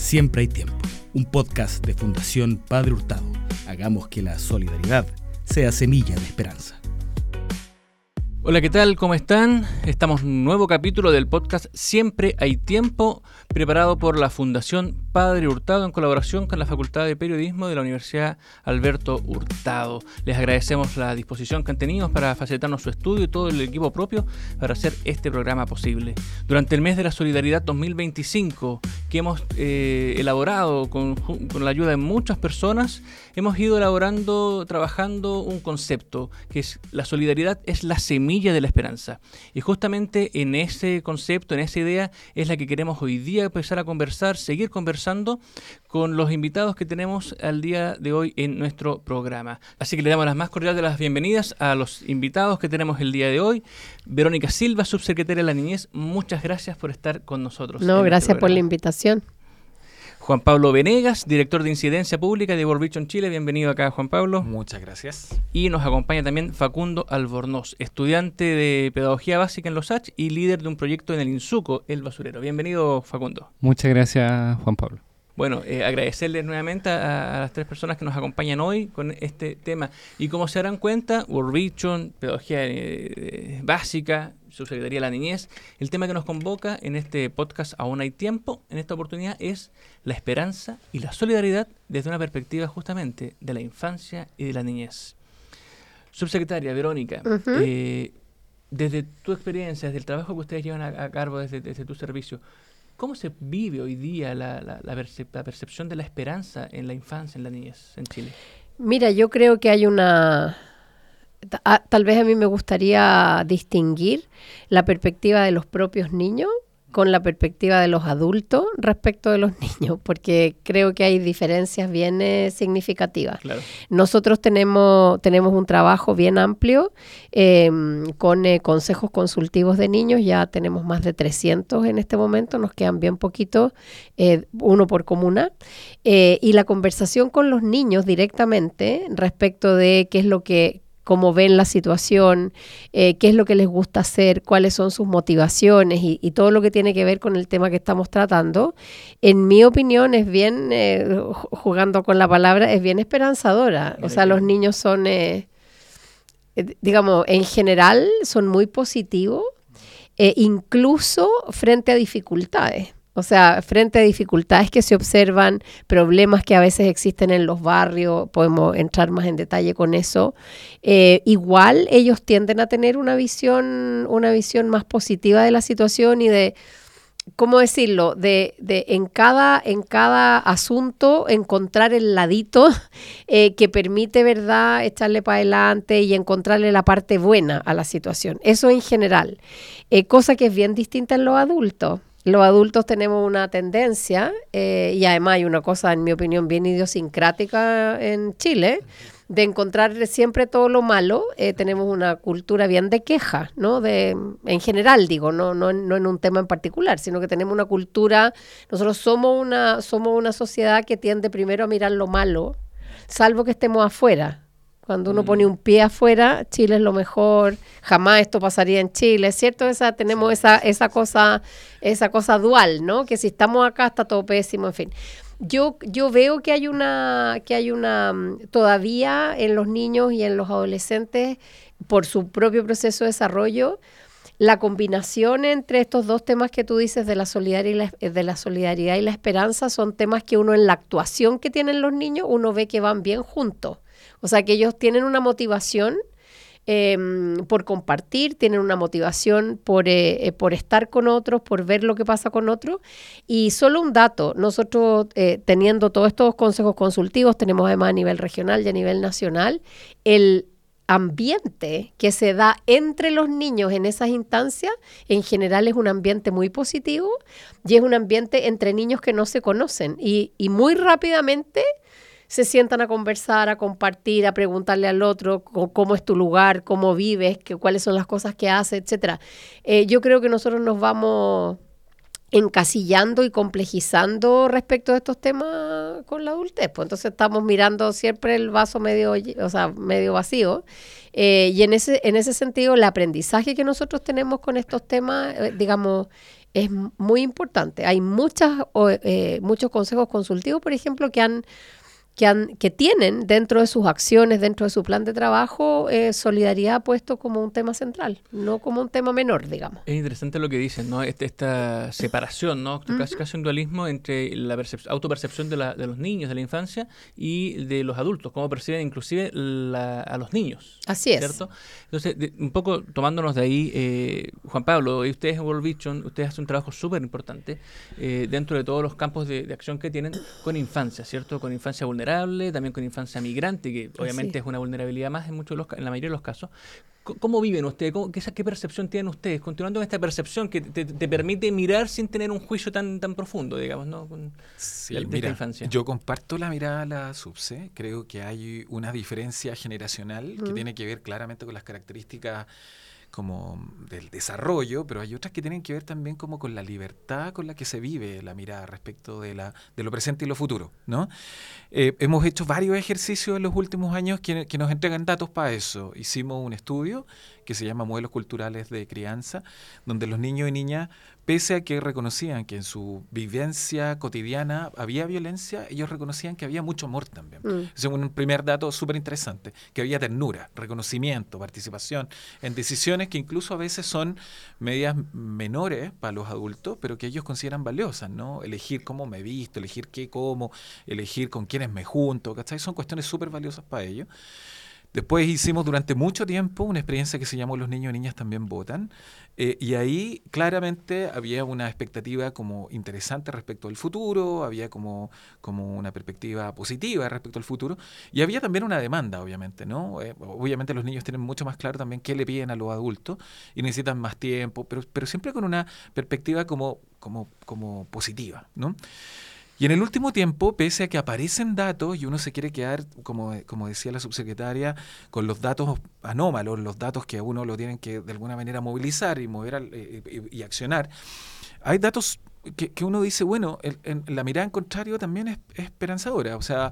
Siempre hay tiempo, un podcast de Fundación Padre Hurtado. Hagamos que la solidaridad sea semilla de esperanza. Hola, ¿qué tal? ¿Cómo están? Estamos en un nuevo capítulo del podcast Siempre hay tiempo, preparado por la Fundación Padre Hurtado en colaboración con la Facultad de Periodismo de la Universidad Alberto Hurtado. Les agradecemos la disposición que han tenido para facilitarnos su estudio y todo el equipo propio para hacer este programa posible. Durante el mes de la Solidaridad 2025, que hemos elaborado con la ayuda de muchas personas, hemos ido trabajando un concepto, que es la solidaridad es la semilla de la esperanza. Y justamente en ese concepto, en esa idea, es la que queremos hoy día empezar a conversar, seguir conversando con los invitados que tenemos al día de hoy en nuestro programa. Así que le damos las más cordiales de las bienvenidas a los invitados que tenemos el día de hoy. Verónica Silva, subsecretaria de la Niñez, muchas gracias por estar con nosotros. No, gracias por la invitación. Juan Pablo Venegas, director de Incidencia Pública de World Vision Chile. Bienvenido acá, Juan Pablo. Muchas gracias. Y nos acompaña también Facundo Albornoz, estudiante de Pedagogía Básica en los H y líder de un proyecto en el INSUCO, El Basurero. Bienvenido, Facundo. Muchas gracias, Juan Pablo. Bueno, agradecerles nuevamente a las tres personas que nos acompañan hoy con este tema. Y como se darán cuenta, World Vision, Pedagogía Básica, Subsecretaría de la Niñez, el tema que nos convoca en este podcast Aún hay tiempo, en esta oportunidad, es la esperanza y la solidaridad desde una perspectiva justamente de la infancia y de la niñez. Subsecretaria Verónica, desde tu experiencia, desde el trabajo que ustedes llevan a cargo desde tu servicio, ¿cómo se vive hoy día la percepción de la esperanza en la infancia, en la niñez en Chile? Mira, yo creo que hay una... Tal vez a mí me gustaría distinguir la perspectiva de los propios niños con la perspectiva de los adultos respecto de los niños, porque creo que hay diferencias bien significativas. Claro. Nosotros tenemos un trabajo bien amplio con consejos consultivos de niños, ya tenemos más de 300 en este momento, nos quedan bien poquitos, uno por comuna, y la conversación con los niños directamente respecto de qué es lo que cómo ven la situación, qué es lo que les gusta hacer, cuáles son sus motivaciones y todo lo que tiene que ver con el tema que estamos tratando, en mi opinión es bien, jugando con la palabra, es bien esperanzadora. O sea, los niños son, digamos, en general son muy positivos, incluso frente a dificultades. O sea, frente a dificultades que se observan, problemas que a veces existen en los barrios, podemos entrar más en detalle con eso. Igual ellos tienden a tener una visión más positiva de la situación y de, ¿cómo decirlo? De en cada asunto encontrar el ladito que permite, ¿verdad?, echarle para adelante y encontrarle la parte buena a la situación. Eso en general. Cosa que es bien distinta en los adultos. Los adultos tenemos una tendencia, y además hay una cosa, en mi opinión, bien idiosincrática en Chile, de encontrar siempre todo lo malo. Tenemos una cultura bien de queja, ¿no? En general, digo, no en un tema en particular, sino que tenemos una cultura, nosotros somos una sociedad que tiende primero a mirar lo malo, salvo que estemos afuera. Cuando uno pone un pie afuera, Chile es lo mejor, jamás esto pasaría en Chile, ¿cierto? Tenemos esa cosa dual, ¿no? Que si estamos acá está todo pésimo, en fin. Yo veo que hay una todavía en los niños y en los adolescentes, por su propio proceso de desarrollo, la combinación entre estos dos temas que tú dices de la solidaridad y la esperanza son temas que uno en la actuación que tienen los niños, uno ve que van bien juntos. O sea, que ellos tienen una motivación por compartir, tienen una motivación por estar con otros, por ver lo que pasa con otros. Y solo un dato, nosotros teniendo todos estos consejos consultivos, tenemos además a nivel regional y a nivel nacional, el ambiente que se da entre los niños en esas instancias, en general es un ambiente muy positivo y es un ambiente entre niños que no se conocen y muy rápidamente se sientan a conversar, a compartir, a preguntarle al otro cómo es tu lugar, cómo vives, cuáles son las cosas que haces, etcétera. Yo creo que nosotros nos vamos encasillando y complejizando respecto de estos temas con la adultez. Pues entonces estamos mirando siempre el vaso medio vacío. Y en ese sentido, el aprendizaje que nosotros tenemos con estos temas, digamos, es muy importante. Hay muchos consejos consultivos, por ejemplo, que tienen dentro de sus acciones, dentro de su plan de trabajo, solidaridad puesto como un tema central, no como un tema menor, digamos. Es interesante lo que dicen, ¿no? Esta separación, ¿no? Casi un dualismo entre la autopercepción de los niños, de la infancia, y de los adultos, cómo perciben inclusive a los niños. Así es. ¿Cierto? Entonces, un poco tomándonos de ahí, Juan Pablo, y ustedes en World Vision, ustedes hacen un trabajo súper importante dentro de todos los campos de acción que tienen con infancia, ¿cierto? Con infancia vulnerable, también con infancia migrante, que obviamente es una vulnerabilidad más en la mayoría de los casos. ¿Cómo viven ustedes? ¿Qué percepción tienen ustedes? Continuando con esta percepción que te permite mirar sin tener un juicio tan profundo, digamos, ¿no? Sí, de esta infancia. Yo comparto la mirada a la SUBSE. Creo que hay una diferencia generacional que tiene que ver claramente con las características como del desarrollo, pero hay otras que tienen que ver también como con la libertad con la que se vive la mirada respecto de lo presente y lo futuro, ¿no? Hemos hecho varios ejercicios en los últimos años que nos entregan datos para eso. Hicimos un estudio que se llama Modelos Culturales de Crianza, donde los niños y niñas, pese a que reconocían que en su vivencia cotidiana había violencia, ellos reconocían que había mucho amor también. Ese es un primer dato súper interesante, que había ternura, reconocimiento, participación en decisiones que incluso a veces son medias menores para los adultos, pero que ellos consideran valiosas, ¿no? Elegir cómo me visto, elegir qué como, elegir con quiénes me junto, ¿cachai? Son cuestiones súper valiosas para ellos. Después hicimos durante mucho tiempo una experiencia que se llamó Los niños y niñas también votan, y ahí claramente había una expectativa como interesante respecto al futuro, había como una perspectiva positiva respecto al futuro, y había también una demanda, obviamente, ¿no? Obviamente los niños tienen mucho más claro también qué le piden a los adultos y necesitan más tiempo, pero siempre con una perspectiva como positiva, ¿no? Y en el último tiempo, pese a que aparecen datos y uno se quiere quedar, como decía la subsecretaria, con los datos anómalos, los datos que a uno lo tienen que de alguna manera movilizar y mover y accionar, hay datos que uno dice, bueno, la mirada en contrario también es esperanzadora. O sea,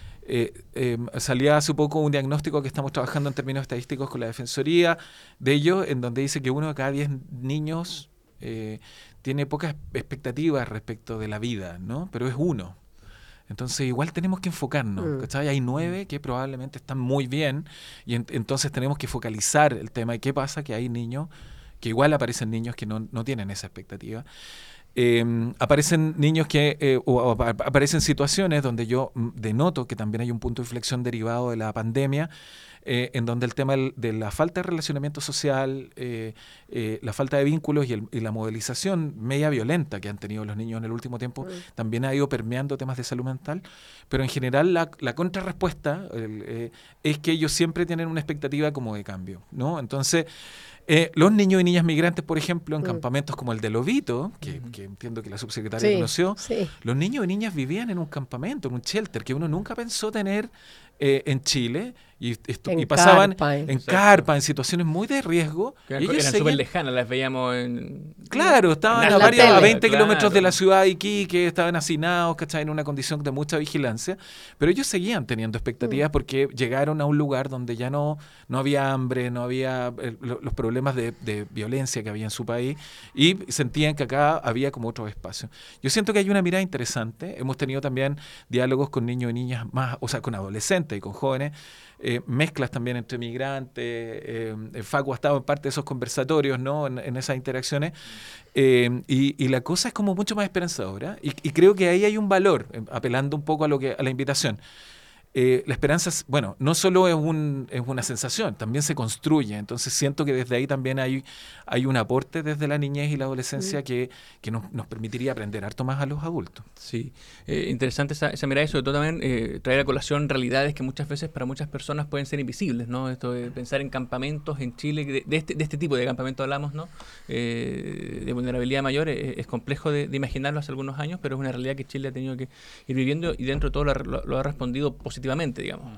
salía hace poco un diagnóstico que estamos trabajando en términos estadísticos con la Defensoría de ello, en donde dice que 1 de cada 10 niños tiene pocas expectativas respecto de la vida, ¿no? Pero es 1. Entonces igual tenemos que enfocarnos, ¿cachai? Hay 9 que probablemente están muy bien y entonces tenemos que focalizar el tema. ¿Y qué pasa? Que hay niños, que igual aparecen niños que no tienen esa expectativa. Aparecen niños o aparecen situaciones donde yo denoto que también hay un punto de inflexión derivado de la pandemia, en donde el tema de la falta de relacionamiento social, la falta de vínculos y la modelización media violenta que han tenido los niños en el último tiempo también ha ido permeando temas de salud mental, pero en general la contrarrespuesta es que ellos siempre tienen una expectativa como de cambio, ¿no? Entonces, los niños y niñas migrantes, por ejemplo, en campamentos como el de Lobito, que entiendo que la subsecretaria conoció, los niños y niñas vivían en un campamento, en un shelter, que uno nunca pensó tener en Chile, y pasaban en carpa, en situaciones muy de riesgo. Eran súper lejanas, las veíamos en... Claro, estaban a 20 kilómetros de la ciudad de Iquique, estaban hacinados, ¿cachai? En una condición de mucha vigilancia, pero ellos seguían teniendo expectativas porque llegaron a un lugar donde ya no había hambre, no había los problemas de violencia que había en su país, y sentían que acá había como otro espacio. Yo siento que hay una mirada interesante. Hemos tenido también diálogos con niños y niñas más, o sea, con adolescentes y con jóvenes, mezclas también entre migrantes. Facu ha estado en parte de esos conversatorios, ¿no? En esas interacciones, y la cosa es como mucho más esperanzadora, y creo que ahí hay un valor, apelando un poco a la invitación. La esperanza, bueno, no solo es una sensación, también se construye. Entonces siento que desde ahí también hay un aporte desde la niñez y la adolescencia que nos permitiría aprender harto más a los adultos. Sí, interesante esa mirada, y sobre todo también traer a colación realidades que muchas veces para muchas personas pueden ser invisibles, ¿no? Esto de pensar en campamentos en Chile, de este tipo de campamento hablamos, ¿no? De vulnerabilidad mayor, es complejo de imaginarlo hace algunos años, pero es una realidad que Chile ha tenido que ir viviendo, y dentro de todo lo ha respondido positivamente, digamos.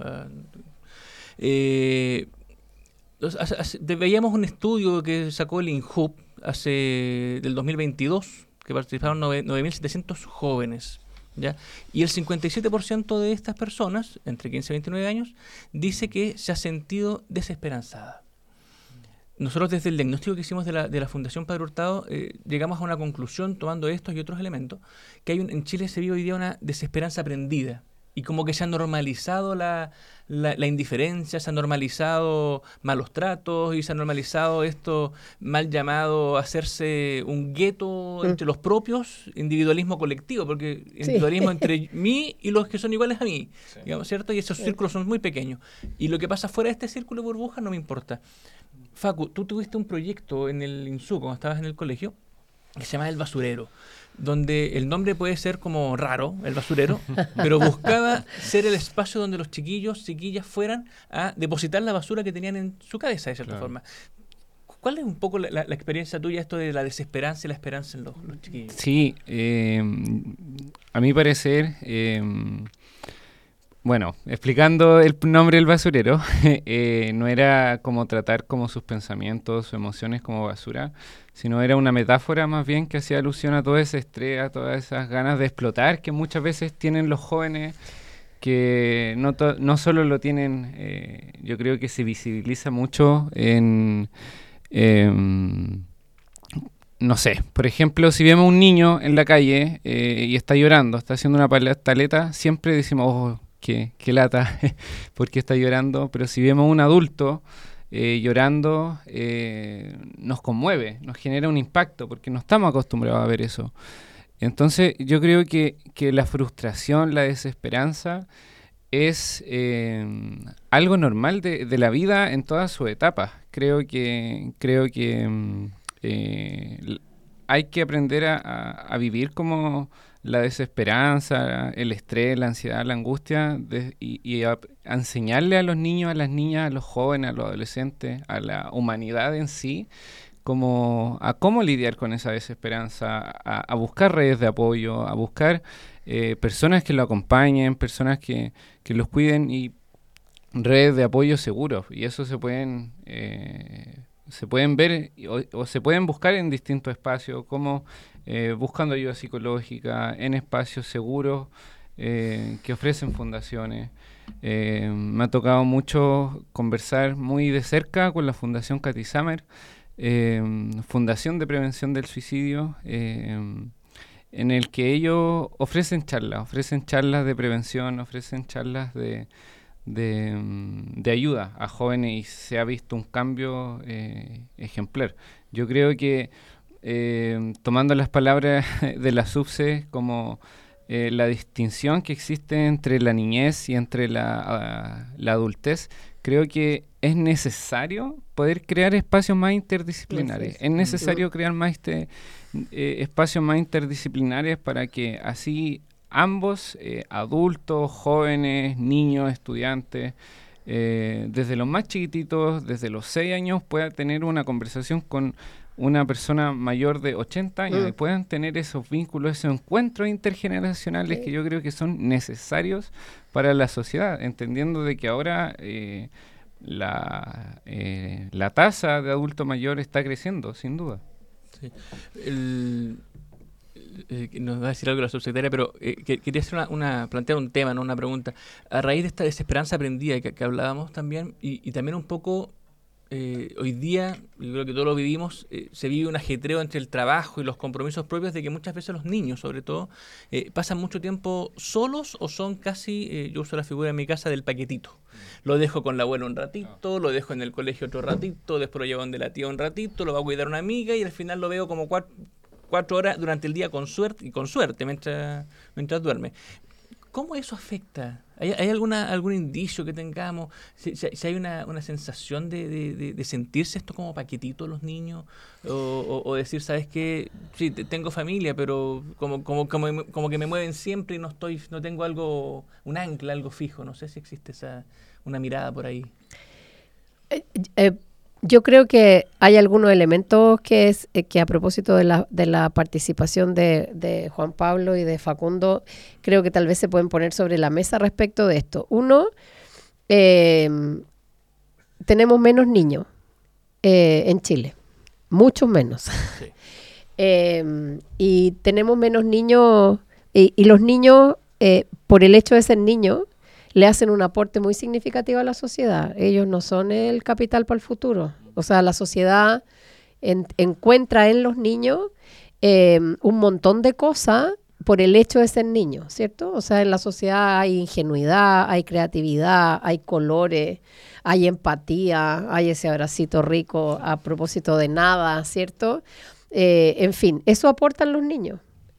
Veíamos un estudio que sacó el INJUB del 2022, que participaron 9.700 jóvenes ¿ya? Y el 57% de estas personas, entre 15 y 29 años, dice que se ha sentido desesperanzada. Nosotros desde el diagnóstico que hicimos de la Fundación Padre Hurtado llegamos a una conclusión tomando estos y otros elementos, que en Chile se vive hoy día una desesperanza aprendida y como que se ha normalizado la indiferencia, se ha normalizado malos tratos y se ha normalizado esto mal llamado hacerse un gueto entre los propios, individualismo colectivo, porque individualismo entre mí y los que son iguales a mí, digamos, ¿cierto? Y esos círculos son muy pequeños. Y lo que pasa fuera de este círculo de burbujas no me importa. Facu, tú tuviste un proyecto en el INSU, cuando estabas en el colegio, que se llama El Basurero, donde el nombre puede ser como raro, El Basurero, pero buscaba ser el espacio donde los chiquillas fueran a depositar la basura que tenían en su cabeza, de cierta forma. ¿Cuál es un poco la experiencia tuya, esto de la desesperanza y la esperanza en los chiquillos? Sí, a mi parecer... Bueno, explicando el nombre del basurero, no era como tratar como sus pensamientos o emociones como basura, sino era una metáfora más bien que hacía alusión a todo ese estrés, a todas esas ganas de explotar que muchas veces tienen los jóvenes, que no solo lo tienen, yo creo que se visibiliza mucho en... no sé, por ejemplo, si vemos un niño en la calle y está llorando, está haciendo una pataleta, siempre decimos... Oh, qué lata, porque está llorando, pero si vemos a un adulto llorando, nos conmueve, nos genera un impacto, porque no estamos acostumbrados a ver eso. Entonces, yo creo que la frustración, la desesperanza, es algo normal de la vida en todas sus etapas. Creo que hay que aprender a vivir como... la desesperanza, el estrés, la ansiedad, la angustia y a enseñarle a los niños, a las niñas, a los jóvenes, a los adolescentes, a la humanidad en sí, a cómo lidiar con esa desesperanza, a buscar redes de apoyo, a buscar personas que lo acompañen, personas que los cuiden y redes de apoyo seguros. Y eso se pueden ver o se pueden buscar en distintos espacios, como buscando ayuda psicológica en espacios seguros que ofrecen fundaciones. Me ha tocado mucho conversar muy de cerca con la Fundación Cathy Summer, Fundación de Prevención del Suicidio, en el que ellos ofrecen charlas de prevención, ofrecen charlas de ayuda a jóvenes y se ha visto un cambio ejemplar. Yo creo que tomando las palabras de la SUBSE como la distinción que existe entre la niñez y entre la adultez, creo que es necesario poder crear espacios más interdisciplinares. Es necesario crear más espacios más interdisciplinares para que así ambos, adultos, jóvenes, niños, estudiantes, desde los más chiquititos, desde los 6 años, puedan tener una conversación con una persona mayor de 80 años y puedan tener esos vínculos, esos encuentros intergeneracionales que yo creo que son necesarios para la sociedad, entendiendo de que ahora la tasa de adulto mayor está creciendo, sin duda. Sí. Nos va a decir algo la subsecretaria, pero quería hacer plantear un tema, ¿no? Una pregunta. A raíz de esta desesperanza aprendida que hablábamos también, y también un poco hoy día, yo creo que todos lo vivimos, se vive un ajetreo entre el trabajo y los compromisos propios de que muchas veces los niños, sobre todo, pasan mucho tiempo solos o son casi, yo uso la figura en mi casa del paquetito. Lo dejo con la abuela un ratito, lo dejo en el colegio otro ratito, después lo llevo donde la tía un ratito, lo va a cuidar una amiga y al final lo veo como 4 horas durante el día con suerte mientras duerme. ¿Cómo eso afecta? ¿Hay algún indicio que tengamos? Si hay una sensación de sentirse esto como paquetito los niños, o decir, ¿sabes qué? Sí, tengo familia, pero como que me mueven siempre y no tengo un ancla, algo fijo. No sé si existe una mirada por ahí. Yo creo que hay algunos elementos que a propósito de la participación de Juan Pablo y de Facundo, creo que tal vez se pueden poner sobre la mesa respecto de esto. Uno, tenemos menos niños en Chile, muchos menos. Sí. Y tenemos menos niños Y los niños, por el hecho de ser niños, le hacen un aporte muy significativo a la sociedad. Ellos no son el capital para el futuro. O sea, la sociedad encuentra en los niños un montón de cosas por el hecho de ser niños, ¿cierto? O sea, en la sociedad hay ingenuidad, hay creatividad, hay colores, hay empatía, hay ese abracito rico a propósito de nada, ¿cierto? En fin, eso aportan los niños.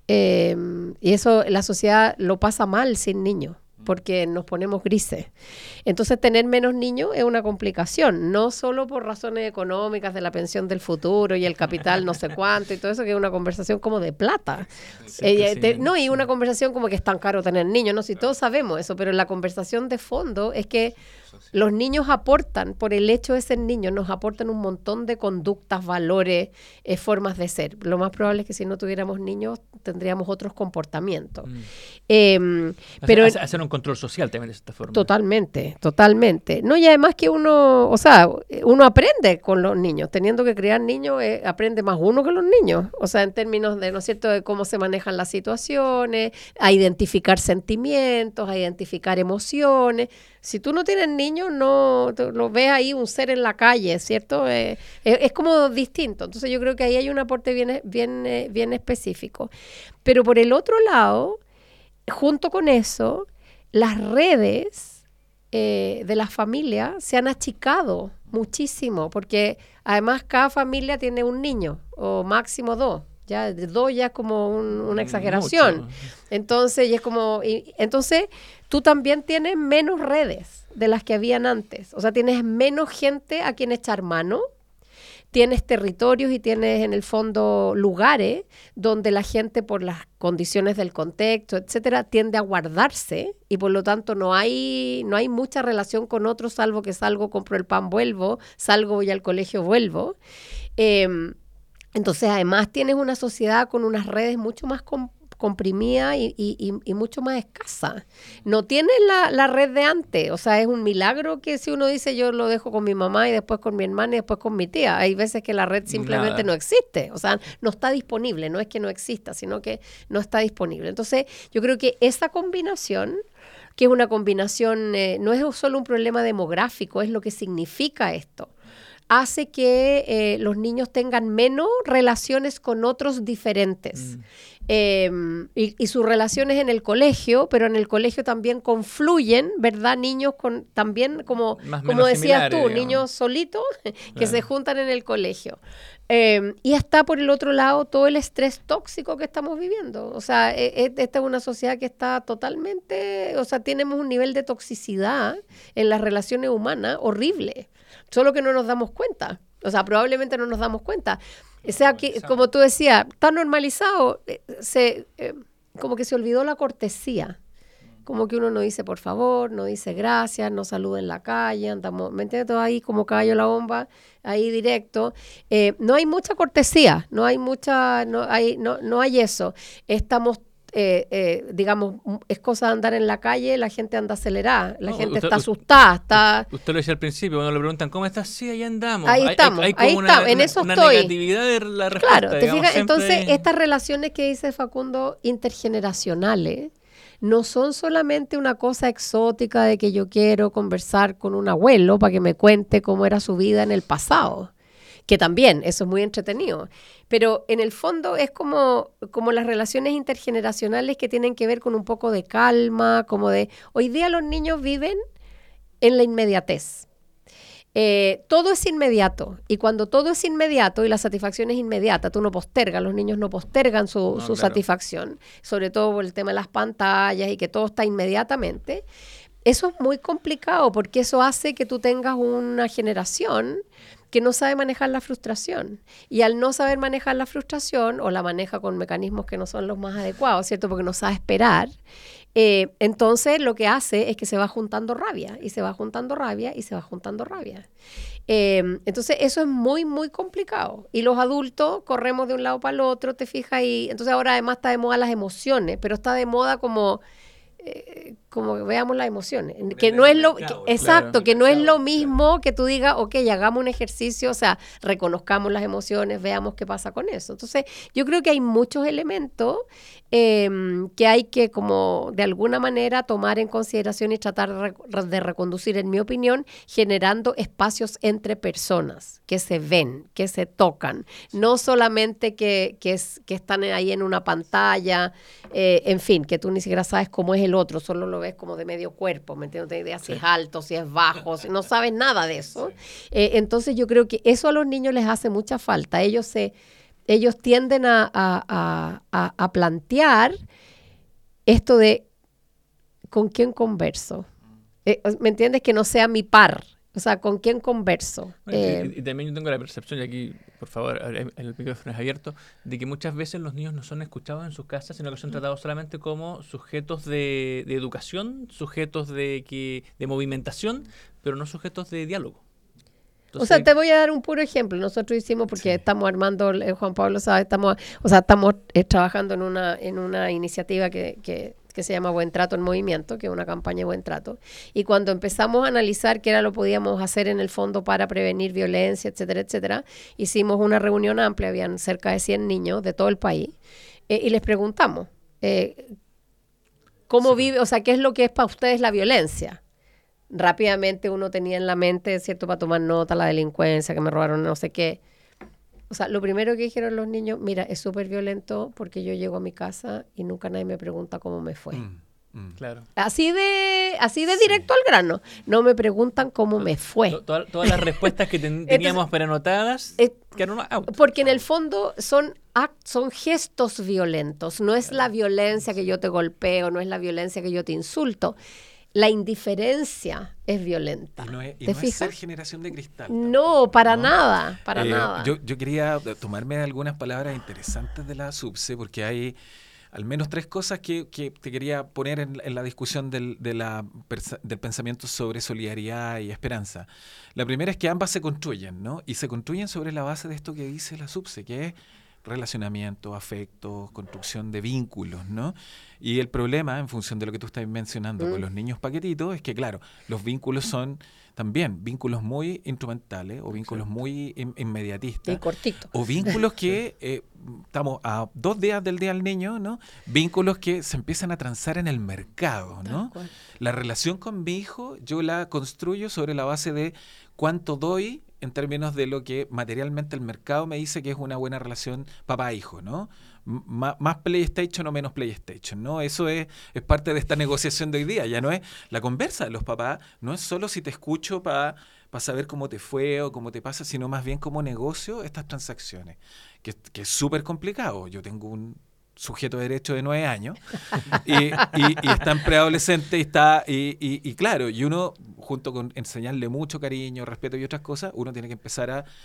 Y eso la sociedad lo pasa mal sin niños, porque nos ponemos grises. Entonces, tener menos niños es una complicación, no solo por razones económicas de la pensión del futuro y el capital no sé cuánto y todo eso, que es una conversación como de plata. No, y una conversación como que es tan caro tener niños, no, si todos sabemos eso, pero la conversación de fondo es que los niños aportan, por el hecho de ser niños, nos aportan un montón de conductas, valores, formas de ser. Lo más probable es que si no tuviéramos niños, tendríamos otros comportamientos. Pero hacer un control social también de esta forma. Totalmente. No, y además que uno aprende con los niños. Teniendo que criar niños, aprende más uno que los niños. O sea, en términos de, ¿no es cierto?, de cómo se manejan las situaciones, a identificar sentimientos, a identificar emociones. Si tú no tienes niños, no lo ves ahí un ser en la calle, ¿cierto? Es como distinto. Entonces yo creo que ahí hay un aporte bien específico. Pero por el otro lado, junto con eso, las redes de las familias se han achicado muchísimo, porque además cada familia tiene un niño, o máximo 2. Ya de 2 ya es como una exageración. Mucho. Entonces, y es como, entonces tú también tienes menos redes de las que habían antes. O sea, tienes menos gente a quien echar mano, tienes territorios y tienes en el fondo lugares donde la gente, por las condiciones del contexto, etcétera, tiende a guardarse, y por lo tanto no hay mucha relación con otros, salvo que salgo, compro el pan, vuelvo, salgo, voy al colegio, vuelvo. Entonces, además, tienes una sociedad con unas redes mucho más comprimida y mucho más escasa. No tienes la red de antes. O sea, es un milagro que si uno dice yo lo dejo con mi mamá y después con mi hermana y después con mi tía. Hay veces que la red simplemente no existe. O sea, no está disponible. No es que no exista, sino que no está disponible. Entonces, yo creo que esa combinación, que es una combinación, no es solo un problema demográfico, es lo que significa esto, hace que los niños tengan menos relaciones con otros diferentes. Y sus relaciones en el colegio, pero en el colegio también confluyen, ¿verdad? Niños también, como decías tú, digamos, niños solitos que se juntan en el colegio. Y está por el otro lado todo el estrés tóxico que estamos viviendo. O sea, esta es una sociedad que está totalmente, o sea, tenemos un nivel de toxicidad en las relaciones humanas horrible. Solo que no nos damos cuenta. O sea, probablemente no nos damos cuenta. O sea, que, como tú decías, está normalizado, como que se olvidó la cortesía. Como que uno no dice por favor, no dice gracias, no saluda en la calle, andamos, ¿me entiendes? Todo ahí como caballo la bomba, ahí directo. No hay mucha cortesía, no hay eso. Estamos digamos, es cosa de andar en la calle, la gente anda acelerada, la gente está asustada. Usted lo decía al principio, cuando le preguntan, ¿cómo estás? Sí, ahí andamos. Ahí estamos, en eso una estoy. Negatividad de la respuesta. Claro, te fijas, entonces estas relaciones que dice Facundo, intergeneracionales, no son solamente una cosa exótica de que yo quiero conversar con un abuelo para que me cuente cómo era su vida en el pasado, que también, eso es muy entretenido. Pero en el fondo es como las relaciones intergeneracionales que tienen que ver con un poco de calma, hoy día los niños viven en la inmediatez. Todo es inmediato, y cuando todo es inmediato y la satisfacción es inmediata, tú no postergas, los niños no postergan su satisfacción, sobre todo por el tema de las pantallas y que todo está inmediatamente. Eso es muy complicado porque eso hace que tú tengas una generación que no sabe manejar la frustración, y al no saber manejar la frustración, o la maneja con mecanismos que no son los más adecuados, ¿cierto? Porque no sabe esperar, entonces lo que hace es que se va juntando rabia, y se va juntando rabia, y se va juntando rabia. Entonces eso es muy, muy complicado. Y los adultos corremos de un lado para el otro, te fijas, y entonces ahora además está de moda las emociones, pero está de moda como como que veamos las emociones. Que no es lo, exacto, que no es lo mismo que tú digas, ok, hagamos un ejercicio, o sea, reconozcamos las emociones, veamos qué pasa con eso. Entonces, yo creo que hay muchos elementos que hay que como de alguna manera tomar en consideración y tratar de reconducir, en mi opinión, generando espacios entre personas que se ven, que se tocan, no solamente que están ahí en una pantalla, en fin, que tú ni siquiera sabes cómo es el otro, solo lo ves como de medio cuerpo, ¿me entiendes? No tienes idea si es alto, si es bajo, si no sabes nada de eso. Entonces yo creo que eso a los niños les hace mucha falta. Ellos tienden a plantear esto de ¿con quién converso? ¿Me entiendes? Que no sea mi par. O sea, ¿con quién converso? Y también yo tengo la percepción, y aquí, por favor, el micrófono es abierto, de que muchas veces los niños no son escuchados en sus casas, sino que son tratados solamente como sujetos de educación, sujetos de movimentación, pero no sujetos de diálogo. Entonces, o sea, te voy a dar un puro ejemplo. Nosotros hicimos, porque estamos armando, Juan Pablo sabe, estamos trabajando en una iniciativa que se llama Buen Trato en Movimiento, que es una campaña de buen trato. Y cuando empezamos a analizar qué era lo que podíamos hacer en el fondo para prevenir violencia, etcétera, etcétera, hicimos una reunión amplia, habían cerca de 100 niños de todo el país, y les preguntamos, ¿cómo vive, o sea, qué es lo que es para ustedes la violencia? Rápidamente uno tenía en la mente, ¿cierto?, para tomar nota, la delincuencia, que me robaron no sé qué. O sea, lo primero que dijeron los niños, mira, es súper violento porque yo llego a mi casa y nunca nadie me pregunta cómo me fue. Claro. Así de directo al grano. No me preguntan cómo me fue. Todas las respuestas que teníamos prenotadas quedaron out. Porque en el fondo son gestos violentos. No es la violencia que yo te golpeo, no es la violencia que yo te insulto. La indiferencia es violenta. Y no es ser generación de cristal. No, para nada, para nada. Yo quería tomarme algunas palabras interesantes de la SUBSE, porque hay al menos 3 cosas que te quería poner en la discusión del pensamiento sobre solidaridad y esperanza. La primera es que ambas se construyen, ¿no? Y se construyen sobre la base de esto que dice la SUBSE, que es relacionamiento, afectos, construcción de vínculos, ¿no? Y el problema, en función de lo que tú estás mencionando con los niños paquetitos, es que, claro, los vínculos son también vínculos muy instrumentales o vínculos muy inmediatistas. Y cortitos. O vínculos que, estamos a 2 días del Día del Niño, ¿no? Vínculos que se empiezan a transar en el mercado, ¿no? La relación con mi hijo yo la construyo sobre la base de cuánto doy en términos de lo que materialmente el mercado me dice que es una buena relación papá-hijo, ¿no? Más PlayStation o menos PlayStation, ¿no? Eso es parte de esta negociación de hoy día. Ya no es la conversa de los papás, no es solo si te escucho para saber cómo te fue o cómo te pasa, sino más bien cómo negocio estas transacciones, que es súper complicado. Yo tengo un sujeto de derecho de 9 años y está en preadolescente y claro, y uno junto con enseñarle mucho cariño, respeto y otras cosas, uno tiene que empezar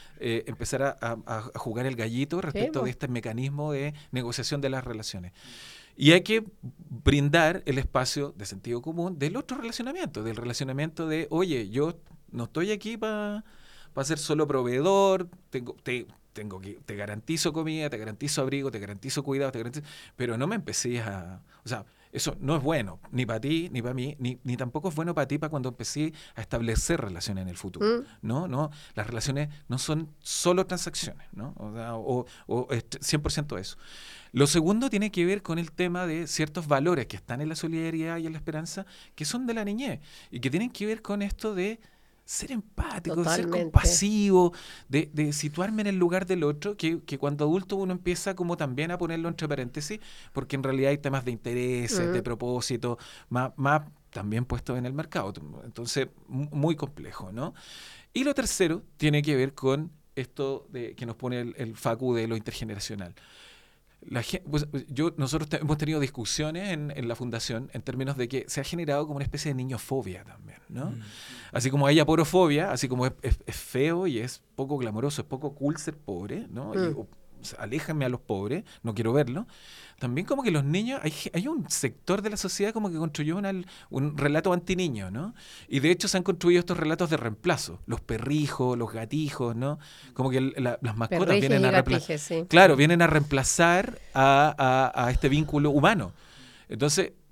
a jugar el gallito respecto de este mecanismo de negociación de las relaciones. Y hay que brindar el espacio de sentido común del otro relacionamiento, del relacionamiento de, oye, yo no estoy aquí para ser solo proveedor, te garantizo comida, te garantizo abrigo, te garantizo cuidado, pero no me empecé o sea, eso no es bueno, ni para ti, ni para mí, ni tampoco es bueno para ti para cuando empecé a establecer relaciones en el futuro, ¿no? Las relaciones no son solo transacciones, ¿no? O 100% eso. Lo segundo tiene que ver con el tema de ciertos valores que están en la solidaridad y en la esperanza, que son de la niñez, y que tienen que ver con esto de ser empático, de ser compasivo, de situarme en el lugar del otro, que cuando adulto uno empieza como también a ponerlo entre paréntesis, porque en realidad hay temas de intereses, de propósito, más también puestos en el mercado. Entonces, muy complejo, ¿no? Y lo tercero tiene que ver con esto que nos pone el Facu de lo intergeneracional. Nosotros hemos tenido discusiones en la fundación en términos de que se ha generado como una especie de niñofobia también, ¿no? Así como hay aporofobia, así como es feo y es poco glamoroso, es poco cool ser pobre, ¿no? Aléjame a los pobres, no quiero verlo. También como que los niños, hay un sector de la sociedad como que construyó un relato anti-niño, ¿no? Y de hecho se han construido estos relatos de reemplazo, los perrijos, los gatijos, ¿no? Como que las mascotas vienen a reemplazar. Sí. Claro, vienen a reemplazar a este vínculo humano. Entonces, bueno,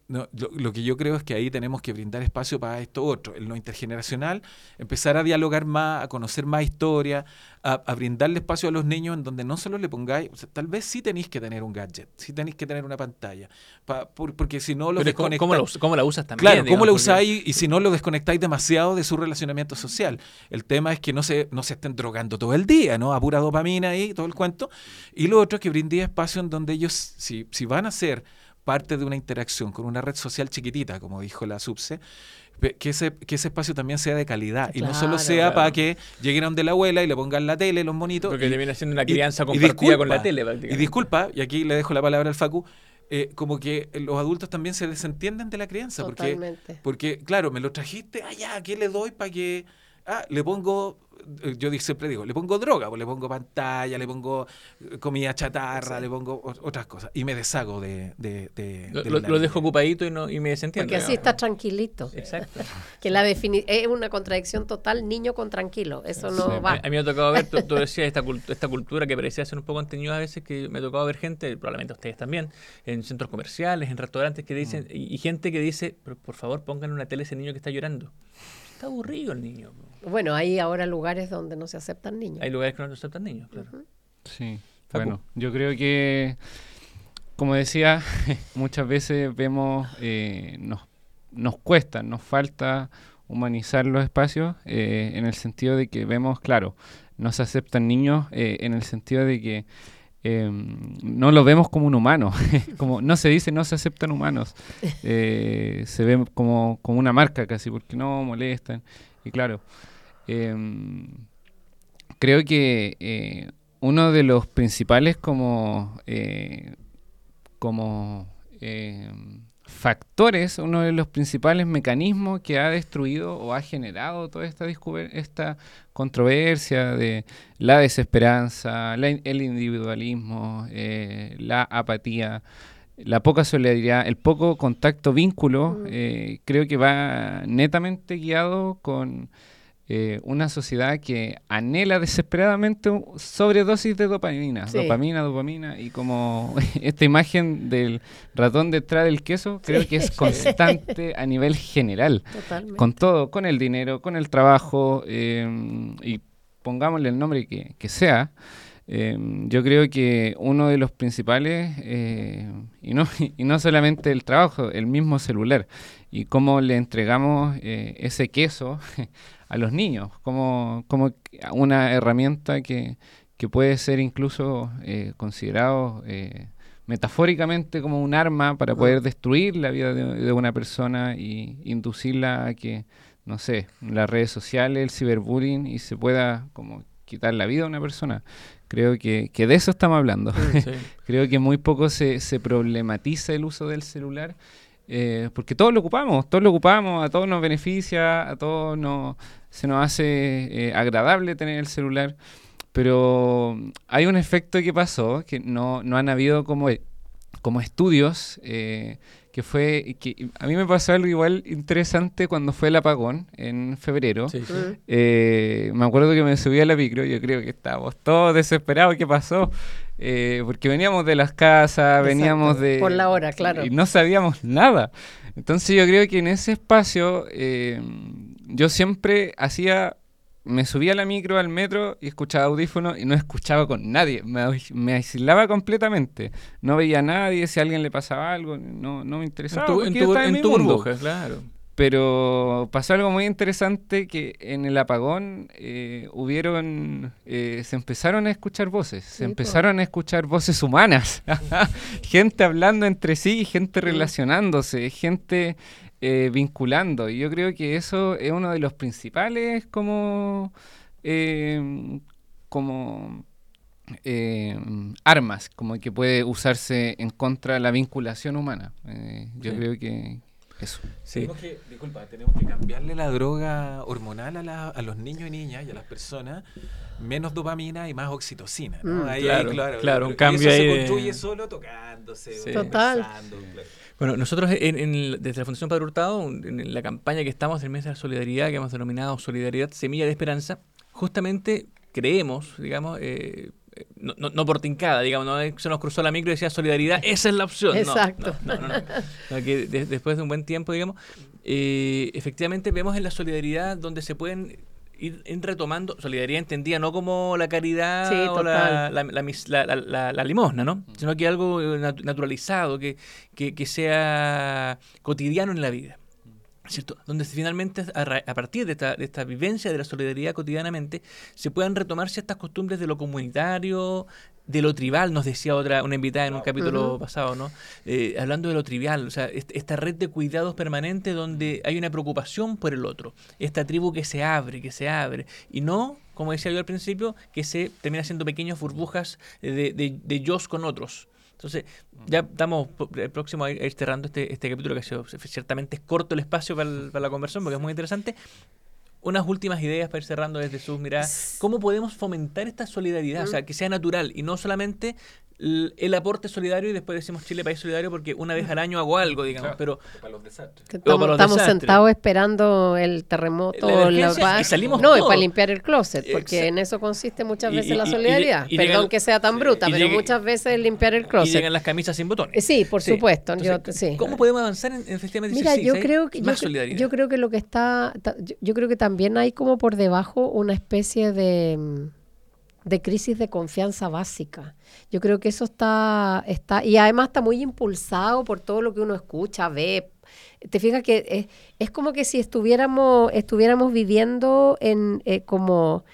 No, lo que yo creo es que ahí tenemos que brindar espacio para esto otro, en lo intergeneracional, empezar a dialogar más, a conocer más historia, a brindarle espacio a los niños en donde no solo le pongáis, o sea, tal vez sí tenéis que tener un gadget, sí tenéis que tener una pantalla, porque si no lo desconectáis. ¿Cómo la usas también? Claro, digamos, cómo la porque- usáis y si no lo desconectáis demasiado de su relacionamiento social. El tema es que no se estén drogando todo el día, ¿no? A pura dopamina y todo el cuento. Y lo otro es que brindé espacio en donde ellos, si van a ser parte de una interacción con una red social chiquitita, como dijo la SUBSE, que ese espacio también sea de calidad y no solo Claro, sea claro. para que lleguen a donde la abuela y le pongan la tele, los monitos. Porque y, viene siendo una y- crianza y compartida con la disculpa, tele, Y prácticamente. disculpa, y aquí le dejo la palabra al Facu, como que los adultos también se desentienden de la crianza, Totalmente. porque claro, me lo trajiste, ya, ¿qué le doy para que...? Le pongo, siempre digo, le pongo droga, pues le pongo pantalla, le pongo comida chatarra, le pongo otras cosas. Y me deshago de Lo dejo ocupadito y me desentiendo. Porque así digamos. está tranquilito. Exacto. Que es una contradicción total, niño con tranquilo. Eso no Sí, va. A mí me ha tocado ver, tú decías, esta cultura que parecía ser un poco antigua a veces, que me ha tocado ver gente, probablemente ustedes también, en centros comerciales, en restaurantes que dicen, y gente que dice, pero por favor pónganle una tele a ese niño que está llorando. Está aburrido el niño. Bueno, hay ahora lugares donde no se aceptan niños. Hay lugares que no aceptan niños, claro. Sí, Facu. bueno, yo creo que, como decía, muchas veces vemos, nos cuesta, nos falta humanizar los espacios en el sentido de que vemos, claro, no se aceptan niños en el sentido de que no lo vemos como un humano, como no se dice no se aceptan humanos, se ve como una marca casi, porque no molestan, y claro, creo que uno de los principales factores, uno de los principales mecanismos que ha destruido o ha generado toda esta controversia de la desesperanza, el individualismo, la apatía, la poca solidaridad, el poco contacto, vínculo, creo que va netamente guiado con una sociedad que anhela desesperadamente sobredosis de dopamina, Sí. dopamina, y como esta imagen del ratón detrás del queso, creo que es constante a nivel general, Totalmente. con todo, con el dinero, con el trabajo, y pongámosle el nombre que sea. Yo creo que uno de los principales, y no solamente el trabajo, el mismo celular, y cómo le entregamos ese queso a los niños, como una herramienta que puede ser incluso considerado metafóricamente como un arma para poder destruir la vida de una persona y inducirla a que, no sé, las redes sociales, el ciberbullying, y se pueda como quitar la vida a una persona. Creo que de eso estamos hablando. Sí. Creo que muy poco se problematiza el uso del celular, porque todos lo ocupamos, a todos nos beneficia, a todos se nos hace agradable tener el celular, pero hay un efecto que pasó, que no han habido como estudios, que a mí me pasó algo igual interesante cuando fue el apagón en febrero. Sí, sí. Me acuerdo que me subí a la micro, yo creo que estábamos todos desesperados, ¿qué pasó? Porque veníamos de las casas, veníamos de... Por la hora, claro. Y no sabíamos nada. Entonces yo creo que en ese espacio yo siempre me subía a la micro, al metro, y escuchaba audífonos y no escuchaba con nadie. Me aislaba completamente. No veía a nadie, si a alguien le pasaba algo, no me interesaba. En porque yo estaba en mi tu mundo. burbuja, claro. Pero pasó algo muy interesante, que en el apagón se empezaron a escuchar voces, Sí, se empezaron a escuchar voces humanas, gente hablando entre sí, gente relacionándose, gente vinculando, y yo creo que eso es uno de los principales armas como que puede usarse en contra de la vinculación humana. Yo Sí. creo que eso. Sí. Tenemos que cambiarle la droga hormonal a los niños y niñas y a las personas, menos dopamina y más oxitocina, ¿no? Claro, un y cambio eso ahí se de- construye solo tocándose, Sí. Total. conversando, claro. Bueno, nosotros desde la Fundación Padre Hurtado, en la campaña que estamos del mes de la solidaridad, que hemos denominado Solidaridad Semilla de Esperanza, justamente creemos, digamos, no por tincada, digamos, no se nos cruzó la micro y decía solidaridad, esa es la opción. Exacto. No. Que después de un buen tiempo, digamos, efectivamente vemos en la solidaridad donde se pueden ir retomando, solidaridad entendida no como la caridad Sí, o la limosna, ¿no? Sino que algo naturalizado, que sea cotidiano en la vida. ¿Cierto? Donde finalmente, a partir de esta vivencia de la solidaridad cotidianamente, se puedan retomar ciertas costumbres de lo comunitario, de lo tribal, nos decía una invitada en un capítulo pasado, ¿no? Hablando de lo trivial, o sea, esta red de cuidados permanente donde hay una preocupación por el otro, esta tribu que se abre, y no, como decía yo al principio, que se termina siendo pequeñas burbujas de yos con otros. Entonces, ya estamos próximos a ir cerrando este capítulo, que ha sido, ciertamente es corto el espacio para la conversación, porque es muy interesante. Unas últimas ideas para ir cerrando desde sus miradas. ¿Cómo podemos fomentar esta solidaridad? O sea, que sea natural y no solamente el aporte solidario y después decimos Chile país solidario porque una vez al año hago algo, digamos, pero para los desastres. Estamos sentados esperando el terremoto y salimos y todos. para limpiar el closet, porque en eso consiste muchas veces la solidaridad. Perdón que sea tan bruta, pero muchas veces limpiar el closet. Y llegan las camisas sin botones. Sí, por supuesto. Entonces, ¿cómo podemos avanzar en efectivamente Mira, yo creo que lo que está, yo creo que también hay como por debajo una especie de crisis de confianza básica. Yo creo que eso está y además está muy impulsado por todo lo que uno escucha, ve. Te fijas que es como que si estuviéramos viviendo en como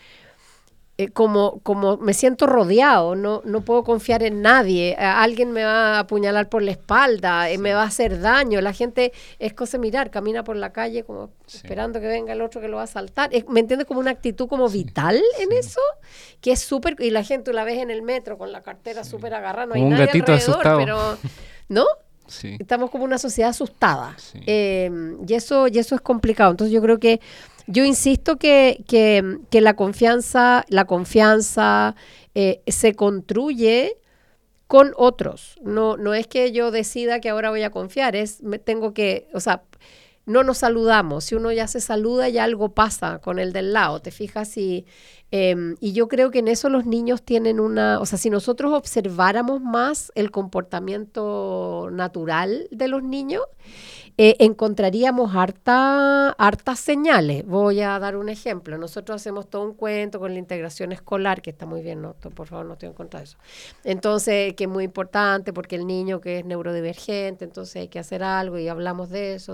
me siento rodeado, no puedo confiar en nadie, alguien me va a apuñalar por la espalda, me va a hacer daño, la gente es cosa de mirar, camina por la calle como esperando que venga el otro que lo va a asaltar, ¿me entiendes? Como una actitud como vital en eso, que es súper, y la gente la ves en el metro con la cartera súper agarrada, no hay nadie gatito alrededor, asustado. Pero, ¿no? Sí. Estamos como una sociedad asustada, Sí. y eso es complicado. Entonces yo creo que yo insisto que la confianza se construye con otros. No es que yo decida que ahora voy a confiar, no nos saludamos. Si uno ya se saluda, ya algo pasa con el del lado. ¿Te fijas? Y yo creo que en eso los niños tienen si nosotros observáramos más el comportamiento natural de los niños, encontraríamos hartas señales. Voy a dar un ejemplo. Nosotros hacemos todo un cuento con la integración escolar, que está muy bien, por favor, no estoy en contra de eso. Entonces, que es muy importante porque el niño que es neurodivergente, entonces hay que hacer algo y hablamos de eso.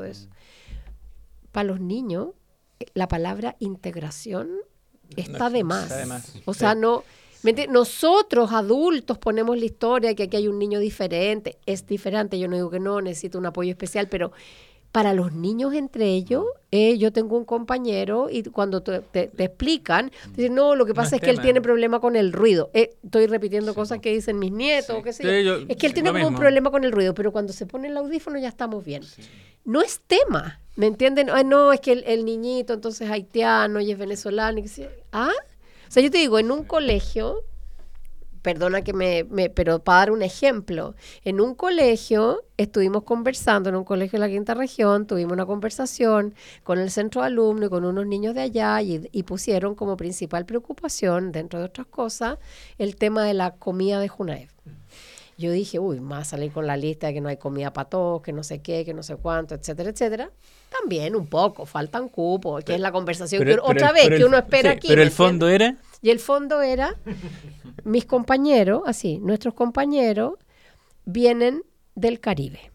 Para los niños, la palabra integración está de más. O sea, no... Nosotros, adultos, ponemos la historia que aquí hay un niño diferente. Es diferente, yo no digo que no, necesito un apoyo especial, pero para los niños entre ellos, yo tengo un compañero y cuando te explican, dicen, no, lo que pasa es que él tiene problema con el ruido. Estoy repitiendo cosas que dicen mis nietos, qué sé yo. Es que él tiene como un problema con el ruido, pero cuando se pone el audífono ya estamos bien. Sí. No es tema, ¿me entienden? No, es que el niñito entonces haitiano y es venezolano. O sea, yo te digo, en un colegio, perdona pero para dar un ejemplo, en un colegio estuvimos conversando, en un colegio de la Quinta Región, tuvimos una conversación con el centro de alumnos y con unos niños de allá y pusieron como principal preocupación, dentro de otras cosas, el tema de la comida de Junaev. Yo dije, más salir con la lista de que no hay comida para todos, que no sé qué, que no sé cuánto, etcétera, etcétera. También un poco, faltan cupos, que es la conversación que uno espera aquí. Pero el fondo era... Y el fondo era, mis compañeros, nuestros compañeros vienen del Caribe.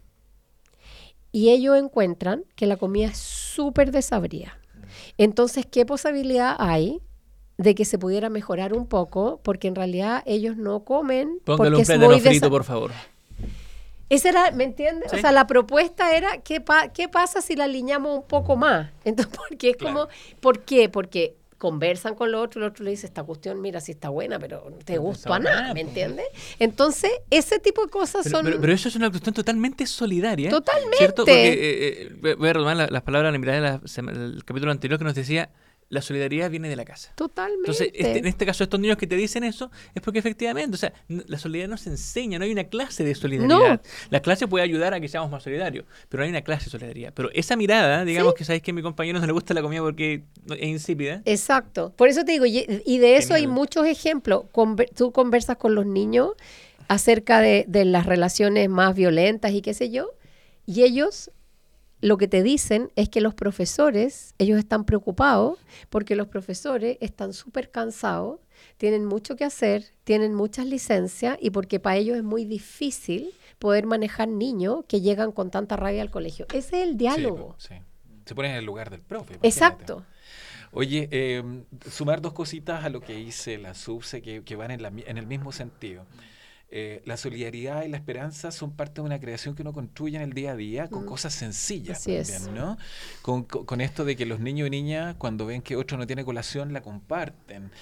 Y ellos encuentran que la comida es súper desabrida. Entonces, ¿qué posibilidad hay de que se pudiera mejorar un poco? Porque en realidad ellos no comen. Póngale un plátano frito, por favor. Esa era, ¿me entiendes? ¿Sí? O sea, la propuesta era, ¿qué pasa si la alineamos un poco más? Entonces, porque es como, ¿por qué? Porque conversan con el otro le dice, esta cuestión, mira, sí está buena, pero te gusta nada, ¿me entiendes? Entonces, ese tipo de cosas son... Pero eso es una cuestión totalmente solidaria. Totalmente. ¿Cierto? Porque voy a retomar las palabras de la mirada del capítulo anterior que nos decía, la solidaridad viene de la casa. Totalmente. Entonces, en este caso, estos niños que te dicen eso, es porque efectivamente, o sea, la solidaridad no se enseña, no hay una clase de solidaridad. No. La clase puede ayudar a que seamos más solidarios, pero no hay una clase de solidaridad. Pero esa mirada, digamos que sabéis que a mi compañero no le gusta la comida porque es insípida. Exacto. Por eso te digo, y de eso hay Genial. muchos ejemplos. Tú conversas con los niños acerca de las relaciones más violentas y qué sé yo, y ellos lo que te dicen es que los profesores, ellos están preocupados porque los profesores están súper cansados, tienen mucho que hacer, tienen muchas licencias y porque para ellos es muy difícil poder manejar niños que llegan con tanta rabia al colegio. Ese es el diálogo. Sí. Se ponen en el lugar del profe. Imagínate. Exacto. Oye, sumar dos cositas a lo que dice la SUBSE que van en el mismo sentido. La solidaridad y la esperanza son parte de una creación que uno construye en el día a día con cosas sencillas Así también, es. ¿no? Con esto de que los niños y niñas, cuando ven que otro no tiene colación, la comparten.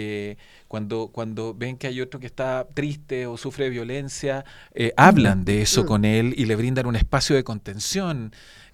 Cuando ven que hay otro que está triste o sufre de violencia, hablan de eso con él y le brindan un espacio de contención.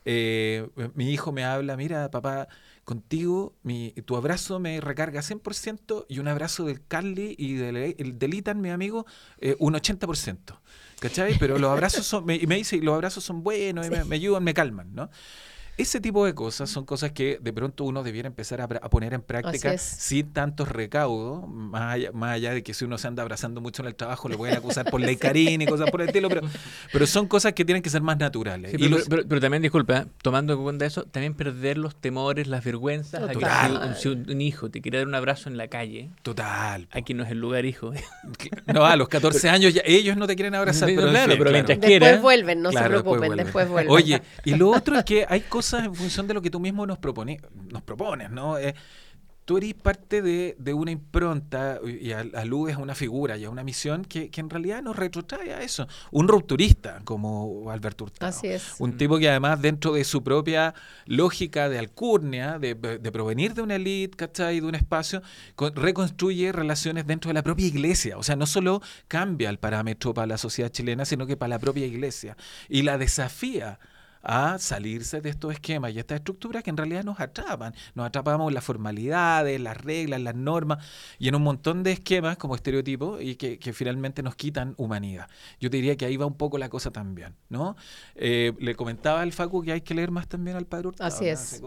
Mi hijo me habla, mira, papá, contigo tu abrazo me recarga 100% y un abrazo del Carly y del Ethan, mi amigo, un 80%. ¿Cachai? Pero los abrazos son, y me dice, los abrazos son buenos, y me ayudan, me calman, ¿no? Ese tipo de cosas son cosas que de pronto uno debiera empezar a poner en práctica Así es. sin tantos recaudos, más allá de que si uno se anda abrazando mucho en el trabajo lo pueden acusar por ley Karin y cosas por el estilo, pero son cosas que tienen que ser más naturales. Sí, Y pero también, disculpa, tomando en cuenta eso, también perder los temores, las vergüenzas. A que Total. si un hijo te quiere dar un abrazo en la calle, Total. aquí no es el lugar, hijo. No, a los 14 años ya, ellos no te quieren abrazar. No, Pero claro, en fin, pero mientras Después quiera. vuelven, no Claro, se preocupen, después vuelven. Oye, y lo otro es que hay cosas en función de lo que tú mismo nos propones, ¿no? Tú eres parte de una impronta y aludes a una figura y a una misión que en realidad nos retrotrae a eso. Un rupturista como Alberto Hurtado. Así es. Un tipo que además dentro de su propia lógica de alcurnia, de provenir de una élite, ¿cachai? De un espacio, reconstruye relaciones dentro de la propia iglesia. O sea, no solo cambia el parámetro para la sociedad chilena, sino que para la propia iglesia. Y la desafía a salirse de estos esquemas y estas estructuras que en realidad nos atrapan. Nos atrapamos en las formalidades, las reglas, las normas y en un montón de esquemas como estereotipos y que finalmente nos quitan humanidad. Yo te diría que ahí va un poco la cosa también, ¿no? Le comentaba al Facu que hay que leer más también al Padre Hurtado. Así ¿no? es.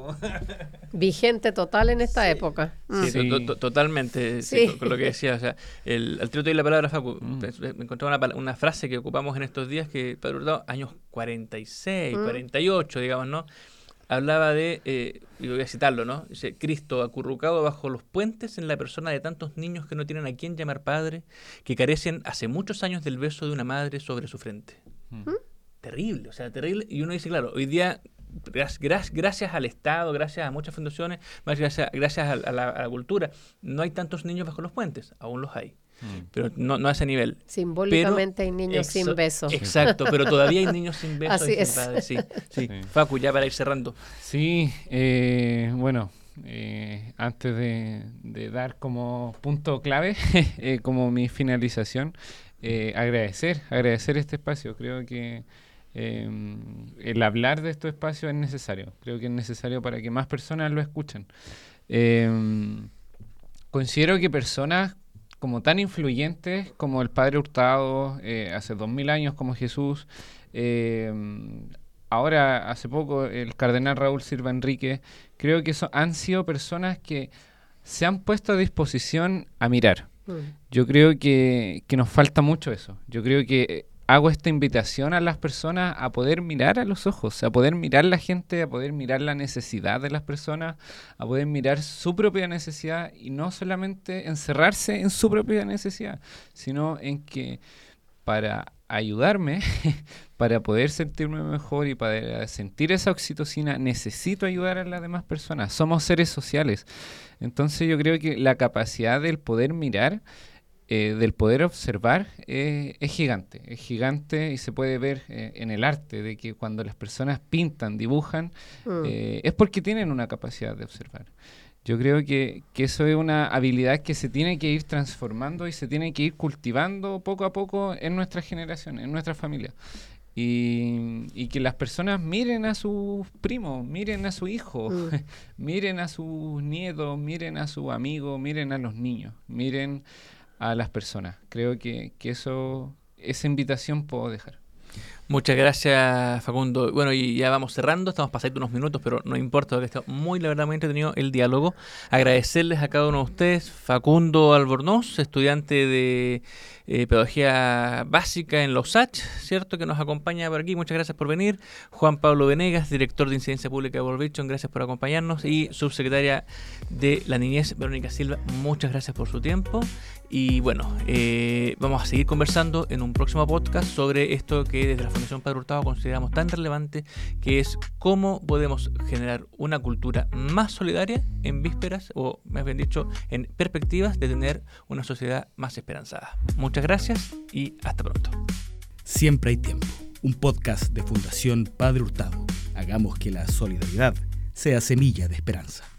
Vigente total en esta época. Sí, Sí. totalmente, Sí. con lo que decía. O sea, al tiro te doy la palabra, Facu. Me encontré una frase que ocupamos en estos días que Padre Hurtado, años 46, 48, digamos, ¿no? Hablaba de, y voy a citarlo, ¿no? Dice, Cristo acurrucado bajo los puentes en la persona de tantos niños que no tienen a quién llamar padre, que carecen hace muchos años del beso de una madre sobre su frente. Terrible, o sea, terrible. Y uno dice, claro, hoy día, gracias al Estado, gracias a muchas fundaciones, más gracias a la cultura, no hay tantos niños bajo los puentes, aún los hay. Pero no a ese nivel. Simbólicamente hay niños sin besos. Exacto, pero todavía hay niños sin besos Así y sin es. padres. Sí. Sí. Facu, ya para ir cerrando. Sí, bueno, antes de dar como punto clave, como mi finalización, agradecer este espacio. Creo que el hablar de estos espacios es necesario. Creo que es necesario para que más personas lo escuchen. Considero que personas como tan influyentes como el Padre Hurtado, hace 2000 años como Jesús, ahora hace poco el Cardenal Raúl Silva Enrique, creo que han sido personas que se han puesto a disposición a mirar. Yo creo que nos falta mucho eso. Yo creo que hago esta invitación a las personas a poder mirar a los ojos, a poder mirar la gente, a poder mirar la necesidad de las personas, a poder mirar su propia necesidad y no solamente encerrarse en su propia necesidad, sino en que para ayudarme, para poder sentirme mejor y para sentir esa oxitocina, necesito ayudar a las demás personas. Somos seres sociales. Entonces yo creo que la capacidad del poder mirar, del poder observar, es gigante y se puede ver en el arte, de que cuando las personas pintan, dibujan, es porque tienen una capacidad de observar. Yo creo que eso es una habilidad que se tiene que ir transformando y se tiene que ir cultivando poco a poco en nuestra generación, en nuestra familia. Y que las personas miren a sus primos, miren a su hijo, miren a sus nietos, miren a sus amigos, miren a los niños, miren a las personas. Creo que esa invitación puedo dejar. Muchas gracias, Facundo. Bueno, y ya vamos cerrando, estamos pasando unos minutos, pero no importa, porque está muy, la verdad, muy entretenido el diálogo. Agradecerles a cada uno de ustedes. Facundo Albornoz, estudiante de Pedagogía Básica en los USACH, ¿cierto?, que nos acompaña por aquí. Muchas gracias por venir. Juan Pablo Venegas, director de Incidencia Pública de World Vision, gracias por acompañarnos. Y subsecretaria de la Niñez, Verónica Silva, muchas gracias por su tiempo. Y bueno, vamos a seguir conversando en un próximo podcast sobre esto que desde la Fundación Padre Hurtado consideramos tan relevante, que es cómo podemos generar una cultura más solidaria en vísperas, o más bien dicho, en perspectivas de tener una sociedad más esperanzada. Muchas gracias y hasta pronto. Siempre hay tiempo. Un podcast de Fundación Padre Hurtado. Hagamos que la solidaridad sea semilla de esperanza.